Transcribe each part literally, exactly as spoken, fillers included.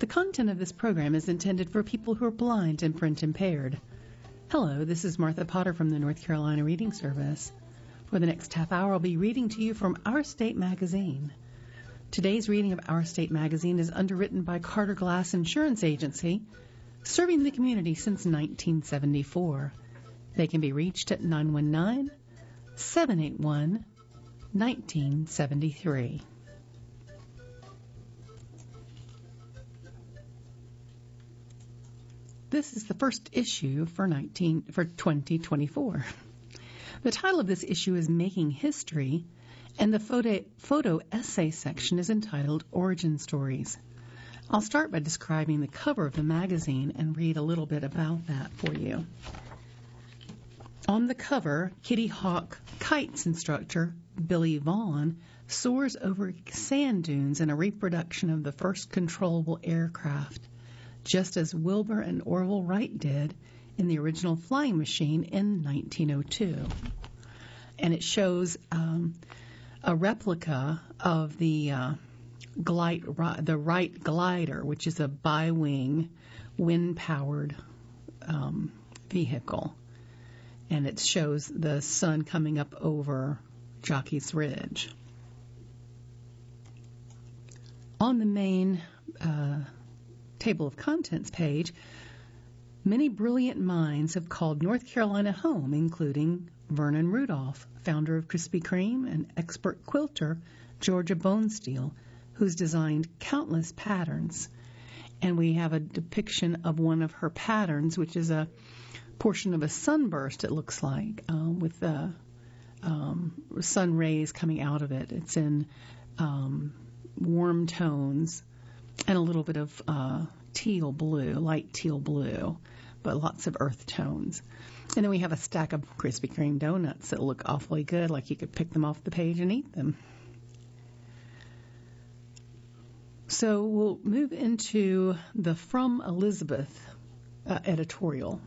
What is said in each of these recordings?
content of this program is intended for people who are blind and print impaired. Hello, this is Martha Potter from the North Carolina Reading Service. For the next half hour, I'll be reading to you from Our State Magazine. Today's reading of Our State Magazine is underwritten by Carter Glass Insurance Agency, serving the community since nineteen seventy-four. They can be reached at nine one nine, seven eight one, one nine seven three. This is the first issue for nineteen for twenty twenty-four. The title of this issue is Making History, and the photo, photo essay section is entitled Origin Stories. I'll start by describing the cover of the magazine and read a little bit about that for you. On the cover, Kitty Hawk Kites instructor Billy Vaughn soars over sand dunes in a reproduction of the first controllable aircraft, just as Wilbur and Orville Wright did in the original flying machine in nineteen oh two. And it shows um, a replica of the uh, glide, the Wright glider, which is a bi-wing, wind-powered um, vehicle. And it shows the sun coming up over Jockey's Ridge. On the main uh, table of contents page, many brilliant minds have called North Carolina home, including Vernon Rudolph, founder of Krispy Kreme, and expert quilter Georgia Bonesteel, who's designed countless patterns. And we have a depiction of one of her patterns, which is a portion of a sunburst, it looks like, uh, with the um, sun rays coming out of it. It's in um, warm tones and a little bit of uh, teal blue, light teal blue, but lots of earth tones. And then we have a stack of Krispy Kreme donuts that look awfully good, like you could pick them off the page and eat them. So we'll move into the From Elizabeth uh, editorial.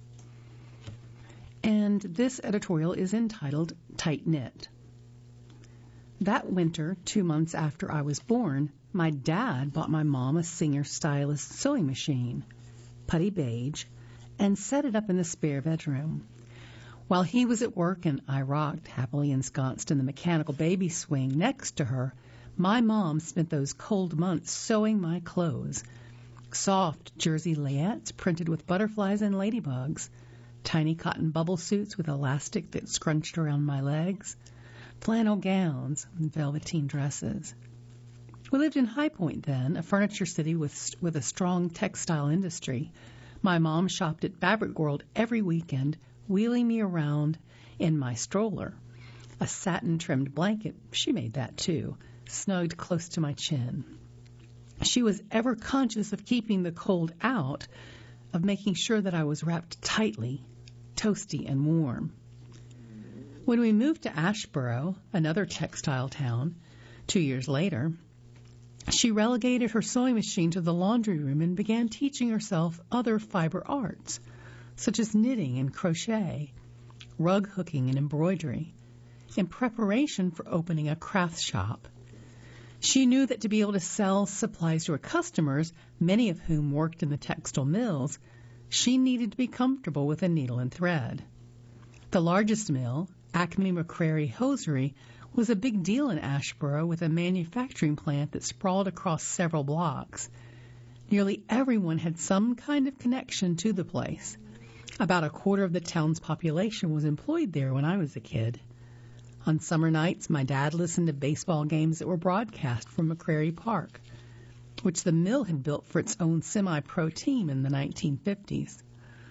And this editorial is entitled Tight Knit. That winter, two months after I was born, my dad bought my mom a Singer-Stylist sewing machine, putty beige, and set it up in the spare bedroom. While he was at work and I rocked, happily ensconced in the mechanical baby swing next to her, my mom spent those cold months sewing my clothes. Soft jersey layettes printed with butterflies and ladybugs, tiny cotton bubble suits with elastic that scrunched around my legs, flannel gowns, and velveteen dresses. We lived in High Point then, a furniture city with with a strong textile industry. My mom shopped at Fabric World every weekend, wheeling me around in my stroller. A satin-trimmed blanket, she made that too, snugged close to my chin. She was ever conscious of keeping the cold out, of making sure that I was wrapped tightly, toasty and warm. When we moved to Asheboro, another textile town, two years later, she relegated her sewing machine to the laundry room and began teaching herself other fiber arts, such as knitting and crochet, rug hooking and embroidery, in preparation for opening a craft shop. She knew that to be able to sell supplies to her customers, many of whom worked in the textile mills, she needed to be comfortable with a needle and thread. The largest mill, Acme McCrary Hosiery, was a big deal in Asheboro, with a manufacturing plant that sprawled across several blocks. Nearly everyone had some kind of connection to the place. About a quarter of the town's population was employed there when I was a kid. On summer nights, my dad listened to baseball games that were broadcast from McCrary Park, which the mill had built for its own semi-pro team in the nineteen fifties.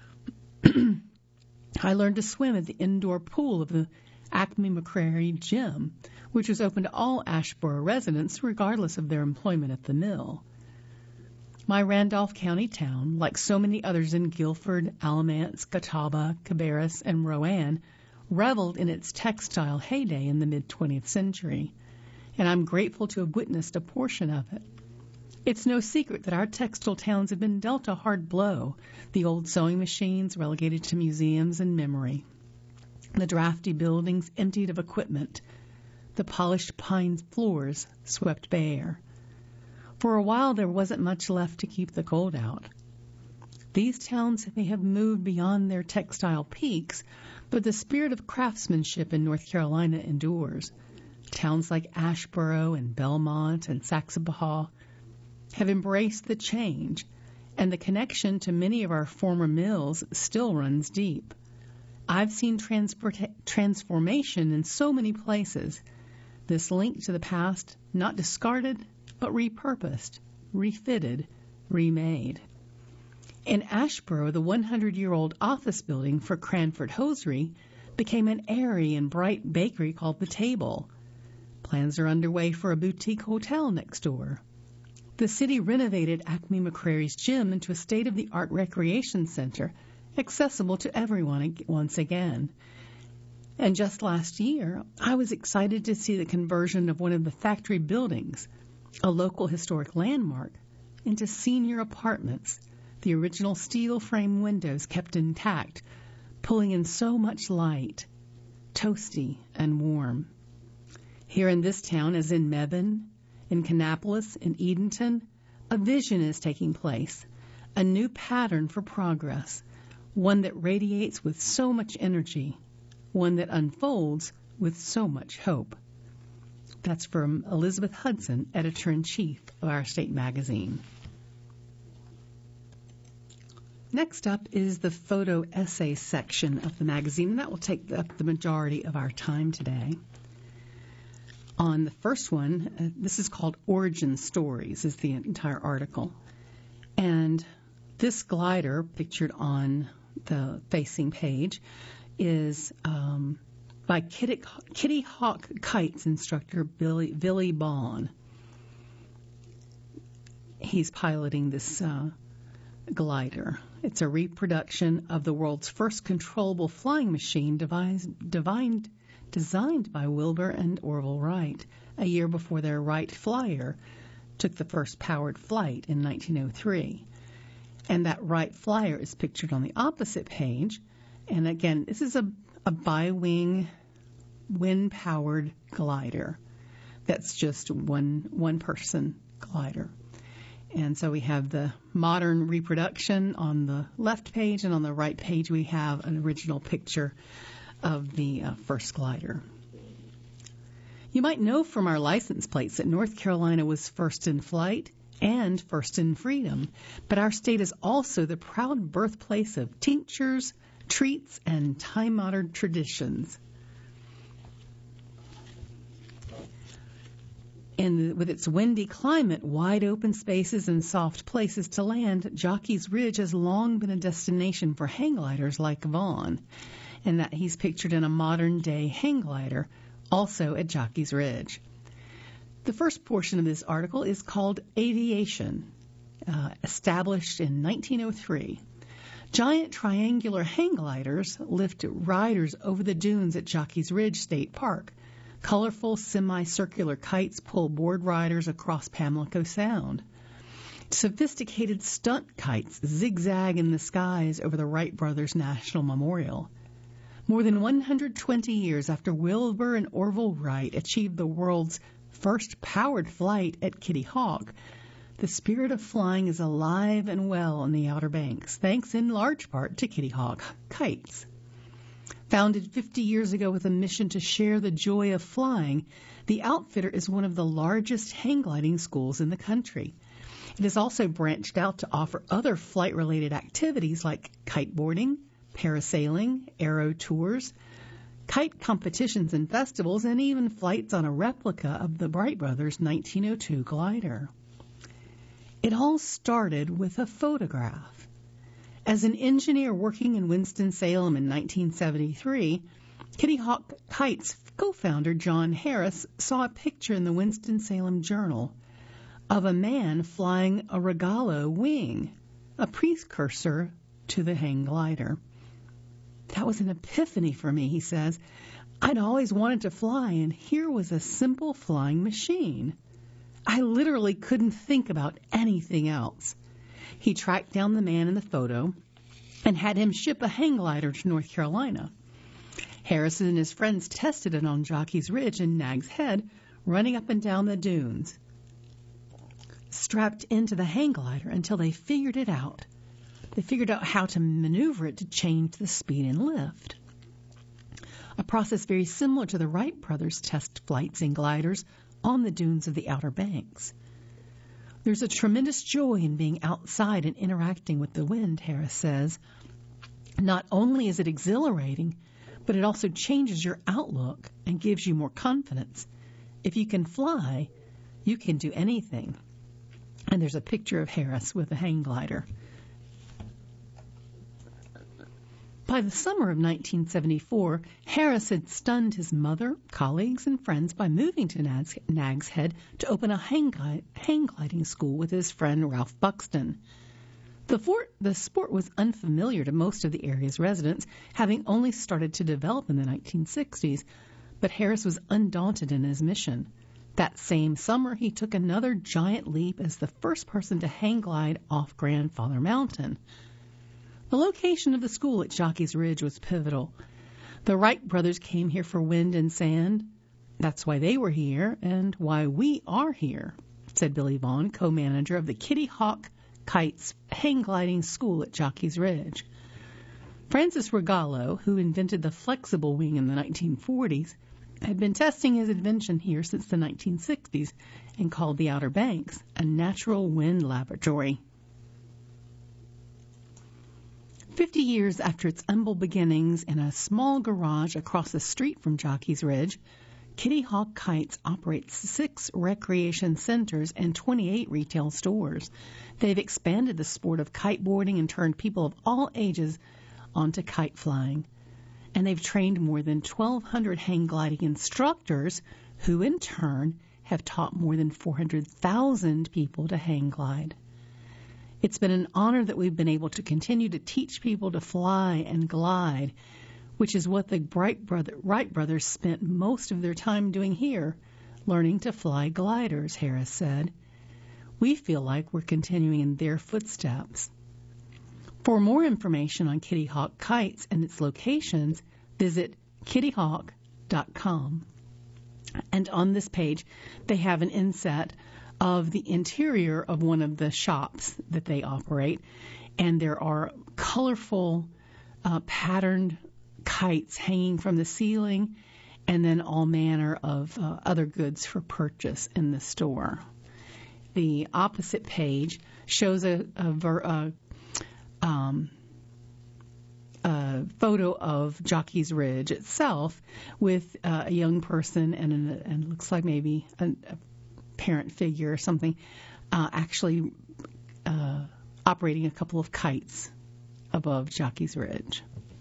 I learned to swim at the indoor pool of the Acme McCrary Gym, which was open to all Asheboro residents regardless of their employment at the mill. My Randolph County town, like so many others in Guilford, Alamance, Catawba, Cabarrus, and Rowan, reveled in its textile heyday in the mid-twentieth century, and I'm grateful to have witnessed a portion of it. It's no secret that our textile towns have been dealt a hard blow, the old sewing machines relegated to museums and memory, the drafty buildings emptied of equipment, the polished pine floors swept bare. For a while, there wasn't much left to keep the cold out. These towns may have moved beyond their textile peaks, but the spirit of craftsmanship in North Carolina endures. Towns like Asheboro and Belmont and Saxapahaw have embraced the change, and the connection to many of our former mills still runs deep. I've seen transport- transformation in so many places. This link to the past, not discarded, but repurposed, refitted, remade. In Asheboro, the hundred-year-old office building for Cranford Hosiery became an airy and bright bakery called The Table. Plans are underway for a boutique hotel next door. The city renovated Acme McCrary's gym into a state-of-the-art recreation center, accessible to everyone once again. And just last year, I was excited to see the conversion of one of the factory buildings, a local historic landmark, into senior apartments. The original steel frame windows kept intact, pulling in so much light, toasty and warm. Here in this town, as in Mebane, in Kannapolis, in Edenton, a vision is taking place, a new pattern for progress, one that radiates with so much energy, one that unfolds with so much hope. That's from Elizabeth Hudson, Editor-in-Chief of Our State Magazine. Next up is the photo essay section of the magazine, and that will take up the majority of our time today. On the first one, uh, this is called Origin Stories, is the entire article. And this glider, pictured on the facing page, is um, by Kitty, Kitty Hawk Kites instructor Billy, Billy Bond. He's piloting this uh, glider. It's a reproduction of the world's first controllable flying machine devised, divined, designed by Wilbur and Orville Wright a year before their Wright Flyer took the first powered flight in nineteen oh three. And that Wright Flyer is pictured on the opposite page. And again, this is a, a bi-wing, wind-powered glider. That's just one one-person glider. And so we have the modern reproduction on the left page, and on the right page we have an original picture of the uh, first glider. You might know from our license plates that North Carolina was first in flight and first in freedom, but our state is also the proud birthplace of tinctures, treats, and time-honored traditions. And with its windy climate, wide open spaces, and soft places to land, Jockey's Ridge has long been a destination for hang gliders like Vaughn, and that he's pictured in a modern-day hang glider, also at Jockey's Ridge. The first portion of this article is called Aviation, uh, established in nineteen oh three. Giant triangular hang gliders lift riders over the dunes at Jockey's Ridge State Park. Colorful semicircular kites pull board riders across Pamlico Sound. Sophisticated stunt kites zigzag in the skies over the Wright Brothers National Memorial. More than one hundred twenty years after Wilbur and Orville Wright achieved the world's first powered flight at Kitty Hawk, the spirit of flying is alive and well on the Outer Banks, thanks in large part to Kitty Hawk Kites. Founded fifty years ago with a mission to share the joy of flying, the outfitter is one of the largest hang gliding schools in the country. It has also branched out to offer other flight-related activities like kiteboarding, parasailing, aero tours, kite competitions and festivals, and even flights on a replica of the Wright Brothers nineteen oh two glider. It all started with a photograph. As an engineer working in Winston-Salem in nineteen seventy-three, Kitty Hawk Kites co-founder John Harris saw a picture in the Winston-Salem Journal of a man flying a Regalo wing, a precursor to the hang glider. That was an epiphany for me, he says. I'd always wanted to fly, and here was a simple flying machine. I literally couldn't think about anything else. He tracked down the man in the photo and had him ship a hang glider to North Carolina. Harrison and his friends tested it on Jockey's Ridge and Nag's Head, running up and down the dunes. strapped into the hang glider until they figured it out. They figured out how to maneuver it to change the speed and lift. A process very similar to the Wright brothers' test flights in gliders on the dunes of the Outer Banks. There's a tremendous joy in being outside and interacting with the wind, Harris says. Not only is it exhilarating, but it also changes your outlook and gives you more confidence. If you can fly, you can do anything. And there's a picture of Harris with a hang glider. By the summer of nineteen seventy-four, Harris had stunned his mother, colleagues, and friends by moving to Nags, Nags Head to open a hang, hang gliding school with his friend Ralph Buxton. The, fort, the sport was unfamiliar to most of the area's residents, having only started to develop in the nineteen sixties, but Harris was undaunted in his mission. That same summer, he took another giant leap as the first person to hang glide off Grandfather Mountain. The location of the school at Jockey's Ridge was pivotal. The Wright brothers came here for wind and sand. That's why they were here and why we are here, said Billy Vaughn, co-manager of the Kitty Hawk Kites hang gliding school at Jockey's Ridge. Francis Rogallo, who invented the flexible wing in the nineteen forties, had been testing his invention here since the nineteen sixties and called the Outer Banks a natural wind laboratory. Fifty years after its humble beginnings in a small garage across the street from Jockey's Ridge, Kitty Hawk Kites operates six recreation centers and twenty-eight retail stores. They've expanded the sport of kiteboarding and turned people of all ages onto kite flying. And they've trained more than twelve hundred hang gliding instructors who, in turn, have taught more than four hundred thousand people to hang glide. It's been an honor that we've been able to continue to teach people to fly and glide, which is what the Wright, brother, Wright brothers spent most of their time doing here, learning to fly gliders, Harris said. We feel like we're continuing in their footsteps. For more information on Kitty Hawk Kites and its locations, visit kitty hawk dot com. And on this page, they have an inset of the interior of one of the shops that they operate, and there are colorful, uh, patterned kites hanging from the ceiling, and then all manner of uh, other goods for purchase in the store. The opposite page shows a, a, ver, a, um, a photo of Jockey's Ridge itself with uh, a young person and, an, and it looks like maybe a, a parent figure or something uh, actually uh, operating a couple of kites above Jockey's Ridge.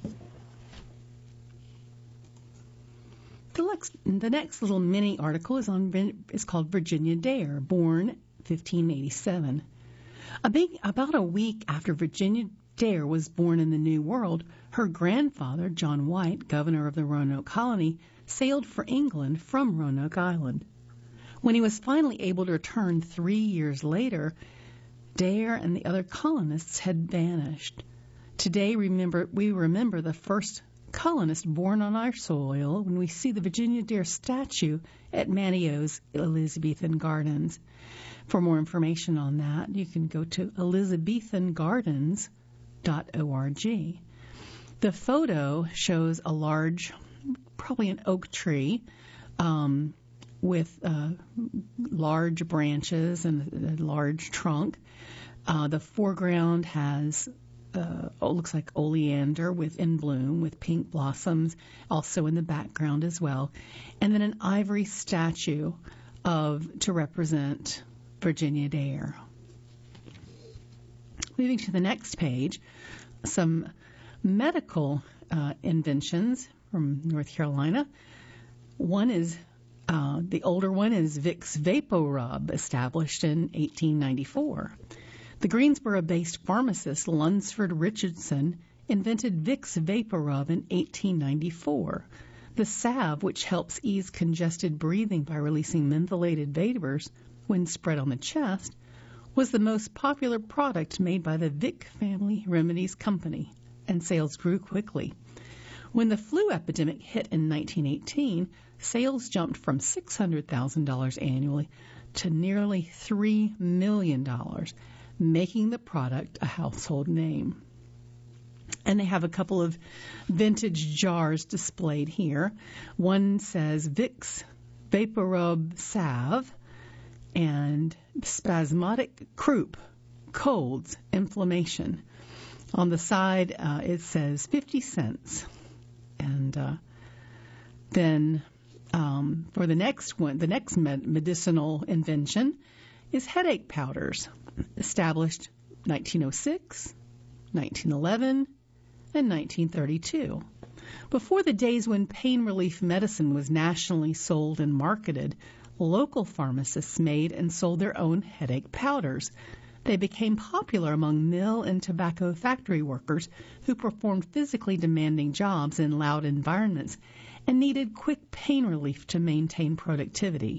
The next, the next little mini article is on is called Virginia Dare, born fifteen eighty-seven. A big, about a week after Virginia Dare was born in the New World, her grandfather, John White, governor of the Roanoke colony, sailed for England from Roanoke Island. When he was finally able to return three years later, Dare and the other colonists had vanished. Today, remember, we remember the first colonist born on our soil when we see the Virginia Dare statue at Manio's Elizabethan Gardens. For more information on that, you can go to elizabethan gardens dot org. The photo shows a large, probably an oak tree, um, with uh, large branches and a large trunk. Uh, the foreground has Uh, oh, looks like oleander with in bloom with pink blossoms, also in the background as well, and then an ivory statue of to represent Virginia Dare. Moving to the next page, some medical uh, inventions from North Carolina. One is uh, the older one is Vicks VapoRub, established in eighteen ninety-four. The Greensboro-based pharmacist Lunsford Richardson invented Vicks VapoRub in eighteen ninety-four. The salve, which helps ease congested breathing by releasing mentholated vapors when spread on the chest, was the most popular product made by the Vick Family Remedies Company, and sales grew quickly. When the flu epidemic hit in nineteen eighteen, sales jumped from six hundred thousand dollars annually to nearly three million dollars, making the product a household name. And they have a couple of vintage jars displayed here. One says Vicks Vaporub Salve and Spasmodic Croup, colds, inflammation. On the side, uh, it says fifty cents. And uh, then um, for the next one, the next med- medicinal invention is headache powders, established nineteen oh six, nineteen eleven, and nineteen thirty-two. Before the days when pain relief medicine was nationally sold and marketed, local pharmacists made and sold their own headache powders. They became popular among mill and tobacco factory workers who performed physically demanding jobs in loud environments and needed quick pain relief to maintain productivity.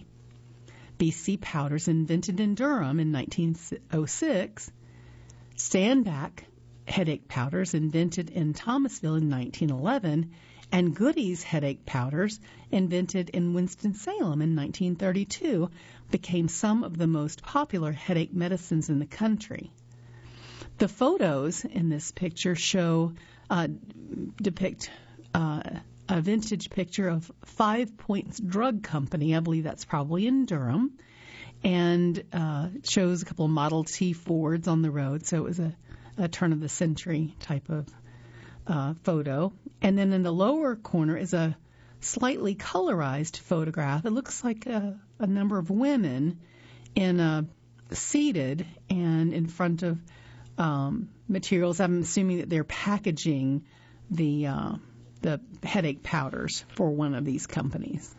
B C Powders, invented in Durham in nineteen oh six, Standback headache powders, invented in Thomasville in nineteen eleven, and Goody's headache powders, invented in Winston-Salem in nineteen thirty-two, became some of the most popular headache medicines in the country. The photos in this picture show, uh, depict uh, a vintage picture of Five Points Drug Company. I believe that's probably in Durham, and uh, it shows a couple of Model T Fords on the road, so it was a, a turn-of-the-century type of uh, photo. And then in the lower corner is a slightly colorized photograph. It looks like a, a number of women in a, seated and in front of um, materials. I'm assuming that they're packaging the uh, the headache powders for one of these companies.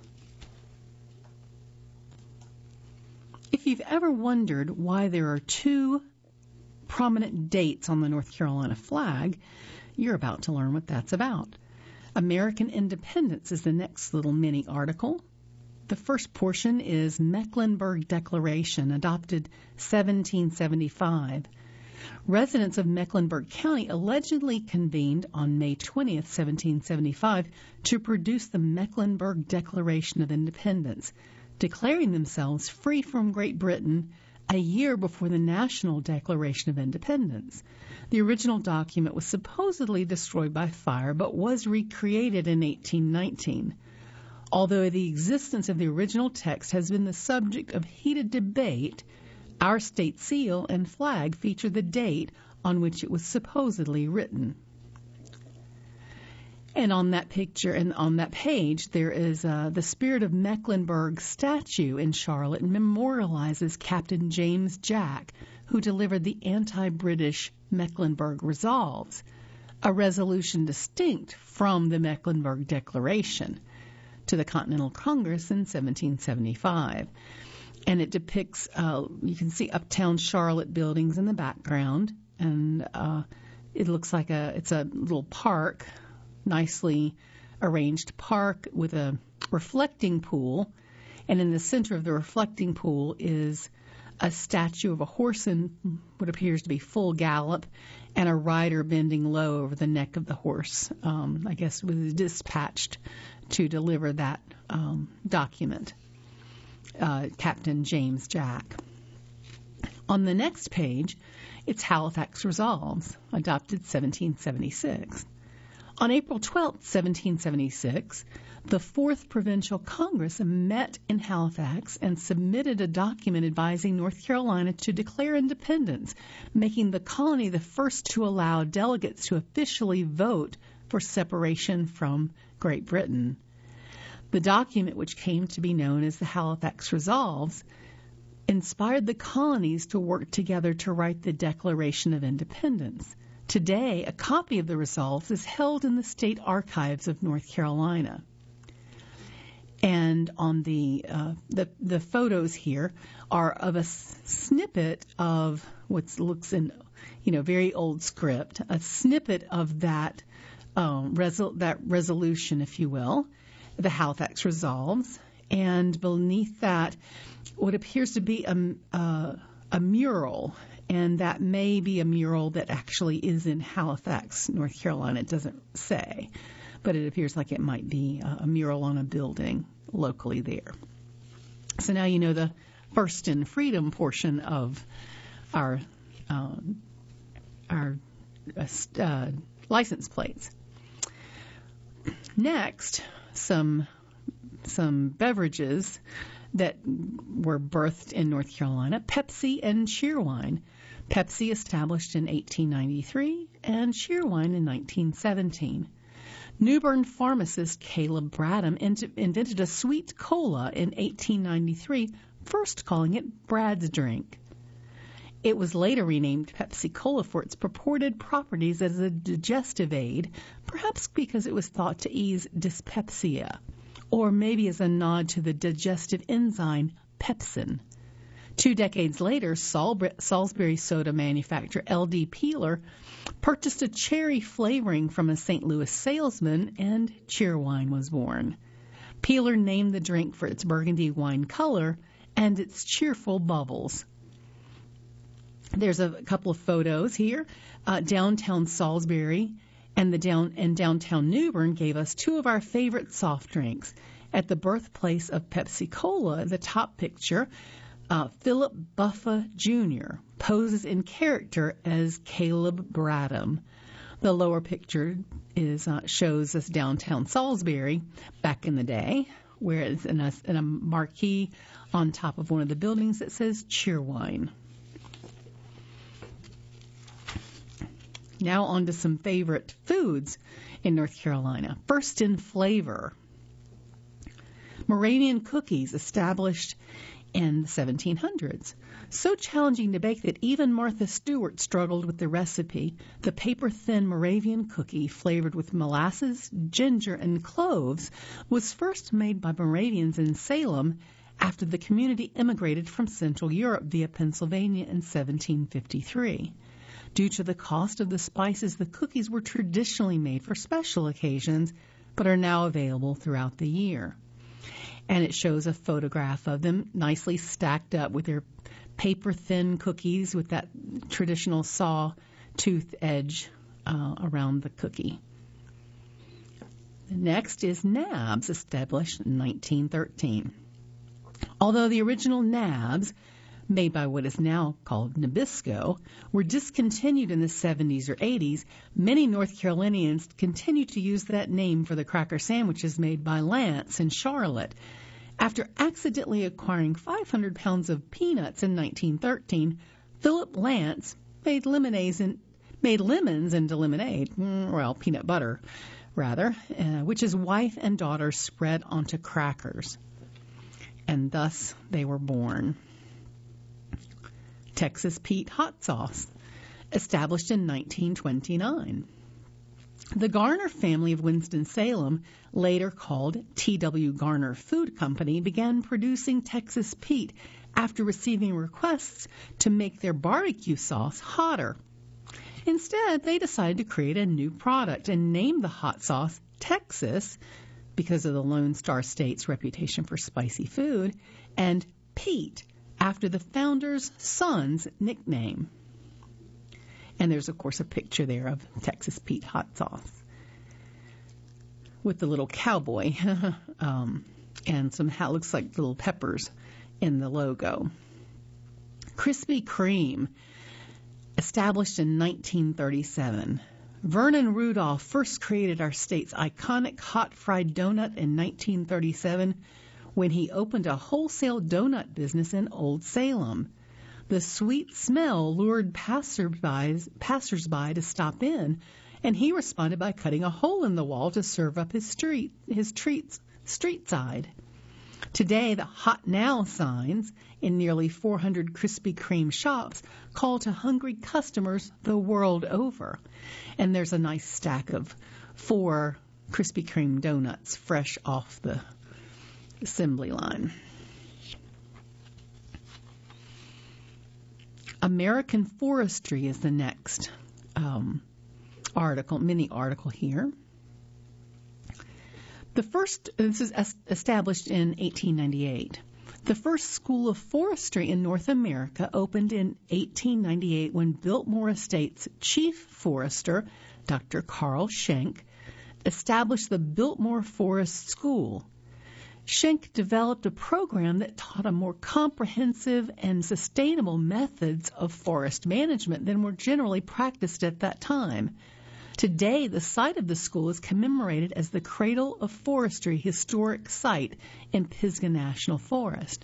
If you've ever wondered why there are two prominent dates on the North Carolina flag, you're about to learn what that's about. American Independence is the next little mini article. The first portion is Mecklenburg Declaration, adopted seventeen seventy-five. Residents of Mecklenburg County allegedly convened on May twentieth, seventeen seventy-five, to produce the Mecklenburg Declaration of Independence, declaring themselves free from Great Britain a year before the National Declaration of Independence. The original document was supposedly destroyed by fire, but was recreated in eighteen nineteen. Although the existence of the original text has been the subject of heated debate, our state seal and flag feature the date on which it was supposedly written. And on that picture and on that page, there is uh, the Spirit of Mecklenburg statue in Charlotte, and memorializes Captain James Jack, who delivered the anti-British Mecklenburg Resolves, a resolution distinct from the Mecklenburg Declaration, to the Continental Congress in seventeen seventy-five. And it depicts, uh, you can see uptown Charlotte buildings in the background, and uh, it looks like a it's a little park, nicely arranged park with a reflecting pool, and in the center of the reflecting pool is a statue of a horse in what appears to be full gallop, and a rider bending low over the neck of the horse. Um, I guess was dispatched to deliver that um, document, uh, Captain James Jack. On the next page, it's Halifax Resolves, adopted seventeen seventy-six. On April twelfth, seventeen seventy-six, the Fourth Provincial Congress met in Halifax and submitted a document advising North Carolina to declare independence, making the colony the first to allow delegates to officially vote for separation from Great Britain. The document, which came to be known as the Halifax Resolves, inspired the colonies to work together to write the Declaration of Independence. Today, a copy of the Resolves is held in the State Archives of North Carolina. And on the uh, the, the photos here are of a s- snippet of what looks in, you know, very old script, a snippet of that um, resol- that resolution, if you will, the Halifax Resolves, and beneath that, what appears to be a, uh, a mural. And that may be a mural that actually is in Halifax, North Carolina. It doesn't say. but it appears like it might be a mural on a building locally there. So now you know the First and Freedom portion of our um, our uh, license plates. Next, some some beverages that were birthed in North Carolina: Pepsi and Cheerwine. Pepsi established in eighteen ninety-three and Cheerwine in nineteen seventeen. New Bern pharmacist Caleb Bradham int- invented a sweet cola in eighteen ninety-three, first calling it Brad's Drink. It was later renamed Pepsi Cola for its purported properties as a digestive aid, perhaps because it was thought to ease dyspepsia, or maybe as a nod to the digestive enzyme pepsin. Two decades later, Salisbury soda manufacturer L D Peeler purchased a cherry flavoring from a Saint Louis salesman, and Cheerwine was born. Peeler named the drink for its burgundy wine color and its cheerful bubbles. There's a couple of photos here. Uh, downtown Salisbury and the down and downtown New Bern gave us two of our favorite soft drinks. At the birthplace of Pepsi Cola, the top picture, uh, Philip Buffa Junior poses in character as Caleb Bradham. The lower picture is uh, shows us downtown Salisbury back in the day, where it's in a, in a marquee on top of one of the buildings that says Cheerwine. Now on to some favorite foods in North Carolina. First in flavor. Moravian cookies, established in the seventeen hundreds. So challenging to bake that even Martha Stewart struggled with the recipe. The paper-thin Moravian cookie, flavored with molasses, ginger, and cloves, was first made by Moravians in Salem after the community immigrated from Central Europe via Pennsylvania in seventeen fifty-three. Due to the cost of the spices, the cookies were traditionally made for special occasions, but are now available throughout the year. And it shows a photograph of them nicely stacked up with their paper-thin cookies with that traditional saw-tooth edge uh, around the cookie. Next is Nabs, established in nineteen thirteen. Although the original Nabs, made by what is now called Nabisco, were discontinued in the seventies or eighties, many North Carolinians continue to use that name for the cracker sandwiches made by Lance in Charlotte. After accidentally acquiring five hundred pounds of peanuts in nineteen thirteen, Philip Lance made lemonades and made lemons into lemonade, well, peanut butter, rather, uh, which his wife and daughter spread onto crackers. And thus they were born. Texas Pete hot sauce, established in nineteen twenty-nine. The Garner family of Winston-Salem, later called T W Garner Food Company, began producing Texas Pete after receiving requests to make their barbecue sauce hotter. Instead, they decided to create a new product and name the hot sauce Texas because of the Lone Star State's reputation for spicy food, and Pete after the founder's son's nickname. And there's, of course, a picture there of Texas Pete hot sauce with the little cowboy um, and some, how looks like little peppers in the logo. Krispy Kreme, established in nineteen thirty-seven. Vernon Rudolph first created our state's iconic hot fried donut in nineteen thirty-seven when he opened a wholesale donut business in Old Salem. The sweet smell lured passersby, passersby to stop in, and he responded by cutting a hole in the wall to serve up his street, his treats street side. Today, the Hot Now signs in nearly four hundred Krispy Kreme shops call to hungry customers the world over. And there's a nice stack of four Krispy Kreme donuts fresh off the assembly line. American Forestry is the next um, article, mini article here. The first, this is established in eighteen ninety-eight. The first school of forestry in North America opened in eighteen ninety-eight when Biltmore Estates chief forester, Doctor Carl Schenck, established the Biltmore Forest School. Schenck developed a program that taught a more comprehensive and sustainable methods of forest management than were generally practiced at that time. Today, the site of the school is commemorated as the Cradle of Forestry Historic Site in Pisgah National Forest.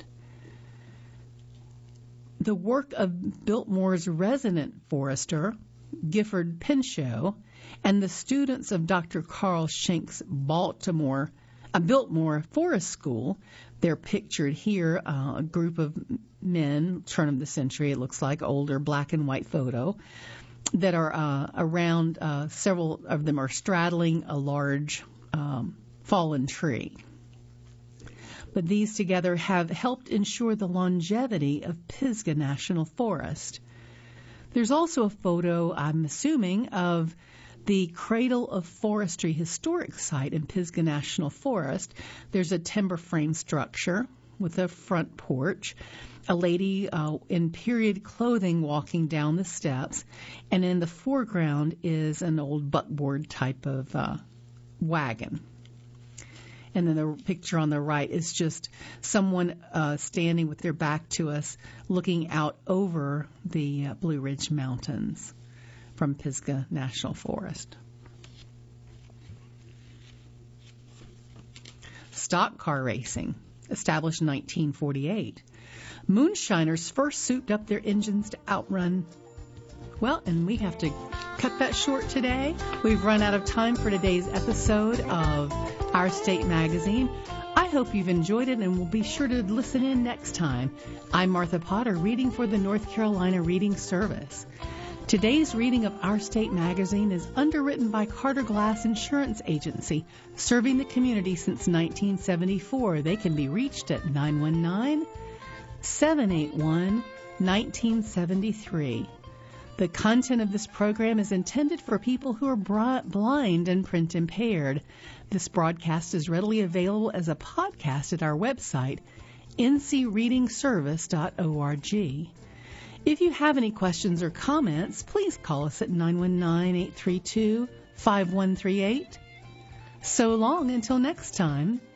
The work of Biltmore's resident forester, Gifford Pinchot, and the students of Doctor Carl Schenck's Baltimore A Biltmore Forest School, they're pictured here, uh, a group of men, turn of the century, it looks like, older black and white photo, that are uh, around, uh, several of them are straddling a large um, fallen tree. But these together have helped ensure the longevity of Pisgah National Forest. There's also a photo, I'm assuming, of the Cradle of Forestry Historic Site in Pisgah National Forest. There's a timber frame structure with a front porch, a lady uh, in period clothing walking down the steps, and in the foreground is an old buckboard type of uh, wagon. And then the picture on the right is just someone uh, standing with their back to us, looking out over the uh, Blue Ridge Mountains from Pisgah National Forest. Stock car racing, established in nineteen forty-eight. Moonshiners first souped up their engines to outrun. Well, and we have to cut that short today. We've run out of time for today's episode of Our State Magazine. I hope you've enjoyed it and will be sure to listen in next time. I'm Martha Potter, reading for the North Carolina Reading Service. Today's reading of Our State Magazine is underwritten by Carter Glass Insurance Agency, serving the community since nineteen seventy-four. They can be reached at nine one nine, seven eight one, one nine seven three. The content of this program is intended for people who are bri- blind and print impaired. This broadcast is readily available as a podcast at our website, n c reading service dot org. If you have any questions or comments, please call us at nine one nine, eight three two, five one three eight. So long until next time.